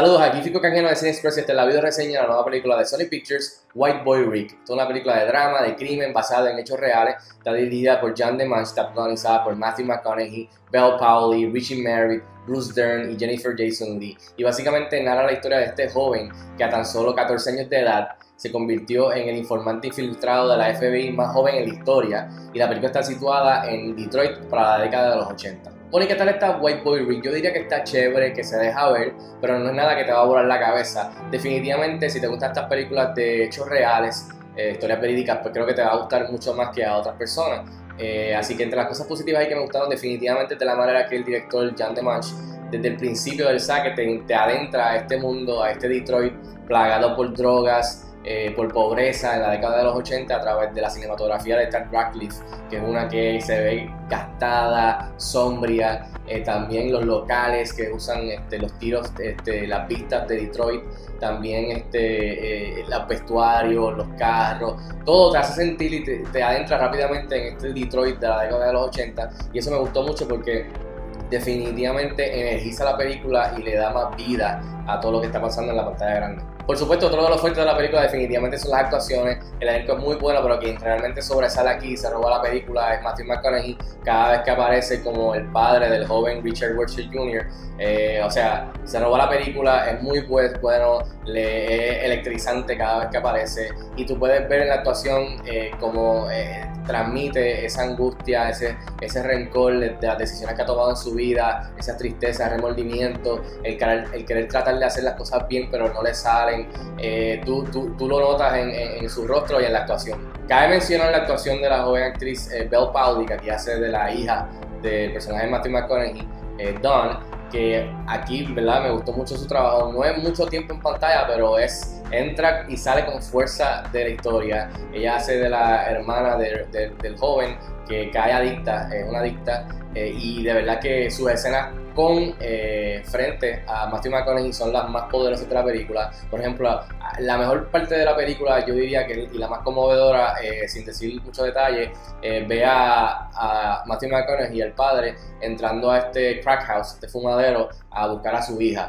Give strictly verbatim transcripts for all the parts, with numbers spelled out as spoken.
Saludos, aquí Fico Canjeno de Cine Express y esta es la video reseña de la nueva película de Sony Pictures, White Boy Rick. Esta es una película de drama, de crimen, basada en hechos reales. Está dirigida por Jan de Manch, está protagonizada por Matthew McConaughey, Belle Powley, Richie Merritt, Bruce Dern y Jennifer Jason Leigh. Y básicamente narra la historia de este joven que a tan solo catorce años de edad se convirtió en el informante infiltrado de la F B I más joven en la historia, y la película está situada en Detroit para la década de los ochenta. Bueno, ¿y qué tal está White Boy Rick? Yo diría que está chévere, que se deja ver, pero no es nada que te va a volar la cabeza. Definitivamente, si te gustan estas películas de hechos reales, eh, historias verídicas, pues creo que te va a gustar mucho más que a otras personas. Eh, así que entre las cosas positivas y que me gustaron definitivamente de la manera que el director Jan de Manch, desde el principio del saque, te, te adentra a este mundo, a este Detroit plagado por drogas, Eh, por pobreza en la década de los ochenta, a través de la cinematografía de Tad Radcliffe, que es una que se ve gastada, sombria. Eh, también los locales que usan este, los tiros, este, las vistas de Detroit, también este, eh, los vestuarios, los carros, todo te hace sentir y te, te adentra rápidamente en este Detroit de la década de los ochenta, y eso me gustó mucho porque definitivamente energiza la película y le da más vida a todo lo que está pasando en la pantalla grande. Por supuesto, otro de los fuertes de la película definitivamente son las actuaciones. El elenco es muy bueno, pero quien realmente sobresale aquí y se roba la película es Matthew McConaughey, cada vez que aparece como el padre del joven Richard Wurzel junior Eh, o sea, se roba la película, es muy bueno, le, es electrizante cada vez que aparece, y tú puedes ver en la actuación eh, cómo eh, transmite esa angustia, ese, ese rencor de, de las decisiones que ha tomado en su vida, esa tristeza, remordimiento, el querer, el querer tratar de hacer las cosas bien pero no le salen. Eh, tú, tú, tú lo notas en, en, en su rostro y en la actuación. Cabe mencionar la actuación de la joven actriz eh, Belle Powley, que aquí hace de la hija del personaje de Matthew McConaughey, eh, Dawn, que aquí, ¿verdad?, me gustó mucho su trabajo. No es mucho tiempo en pantalla, pero es entra y sale con fuerza de la historia. Ella hace de la hermana de, de, del joven que cae adicta, es una adicta, eh, y de verdad que sus escenas con eh, frente a Matthew McConaughey son las más poderosas de la película. Por ejemplo, la mejor parte de la película, yo diría que y la más conmovedora, eh, sin decir mucho detalle, eh, ve a, a Matthew McConaughey, el padre, entrando a este crack house, este fumadero, a buscar a su hija.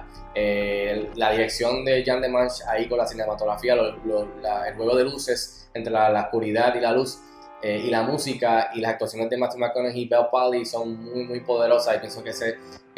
Eh, la dirección de Jan de Manch ahí con la cinematografía, lo, lo, la, el juego de luces entre la, la oscuridad y la luz, Eh, y la música y las actuaciones de Matthew McConaughey y Belle Powley son muy muy poderosas, y pienso que ese,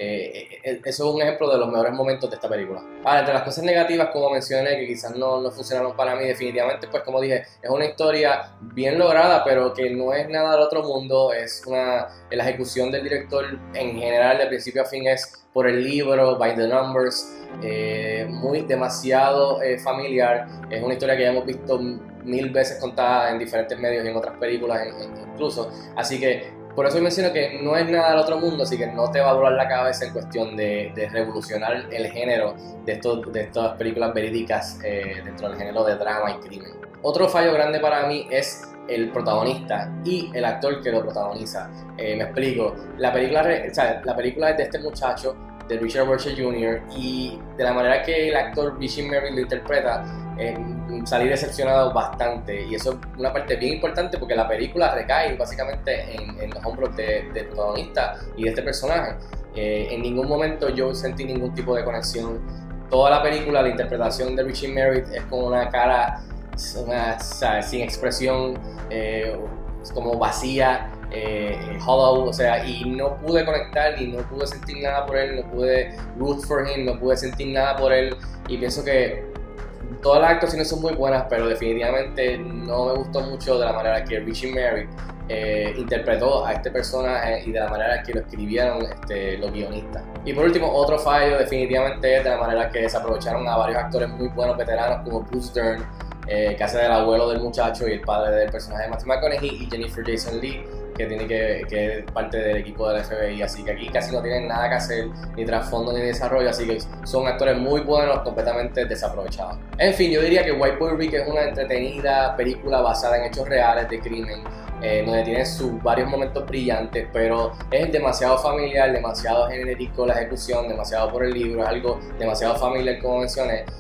eh, eso es un ejemplo de los mejores momentos de esta película. Ahora, entre las cosas negativas, como mencioné, que quizás no, no funcionaron para mí, definitivamente, pues como dije, es una historia bien lograda, pero que no es nada del otro mundo. Es una, la ejecución del director en general, de principio a fin, es por el libro, by the numbers, eh, muy demasiado eh, familiar. Es una historia que ya hemos visto mil veces contada en diferentes medios y en otras películas incluso, así que por eso menciono que no es nada del otro mundo, así que no te va a volar la cabeza en cuestión de, de revolucionar el género de, estos, de estas películas verídicas eh, dentro del género de drama y crimen. Otro fallo grande para mí es el protagonista y el actor que lo protagoniza. Eh, me explico, la película, o sea, la película es de este muchacho, de Richard Wurzel junior, y de la manera que el actor Richie Merritt lo interpreta, eh, salí decepcionado bastante, y eso es una parte bien importante porque la película recae básicamente en, en los hombros del de protagonista y de este personaje. Eh, en ningún momento yo sentí ningún tipo de conexión. Toda la película, la interpretación de Richie Merritt es con una cara una, o sea, sin expresión, eh, como vacía, Eh, hollow, o sea, y no pude conectar y no pude sentir nada por él, no pude root for him, no pude sentir nada por él, y pienso que todas las actuaciones son muy buenas, pero definitivamente no me gustó mucho de la manera que Richie Merritt eh, interpretó a este personaje y de la manera que lo escribieron este, los guionistas. Y por último, otro fallo definitivamente es de la manera que desaprovecharon a varios actores muy buenos veteranos como Bruce Dern, eh, que hace del abuelo del muchacho y el padre del personaje de Matthew McConaughey, y Jennifer Jason Leigh, que tiene que, que es parte del equipo del F B I, así que aquí casi no tienen nada que hacer, ni trasfondo ni desarrollo, así que son actores muy buenos, completamente desaprovechados. En fin, yo diría que White Boy Rick es una entretenida película basada en hechos reales de crimen, eh, donde tiene sus varios momentos brillantes, pero es demasiado familiar, demasiado genérico la ejecución, demasiado por el libro, es algo demasiado familiar, como mencioné,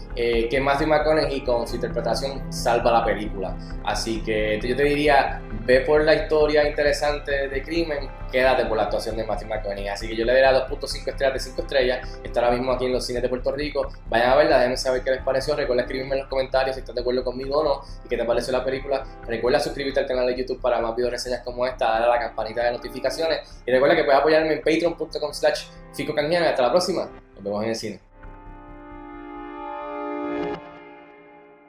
eh, que Matthew McConaughey con su interpretación salva la película. Así que yo te diría, ve por la historia interesante de crimen, quédate por la actuación de Matthew McConaughey. Así que yo le daré dos punto cinco estrellas de cinco estrellas. Está ahora mismo aquí en los cines de Puerto Rico. Vayan a verla, déjenme saber qué les pareció. Recuerda escribirme en los comentarios si estás de acuerdo conmigo o no y qué te pareció la película. Recuerda suscribirte al canal de YouTube para más video reseñas como esta, darle a la campanita de notificaciones y recuerda que puedes apoyarme en patreon punto com slash fico canjiano. Hasta la próxima, nos vemos en el cine.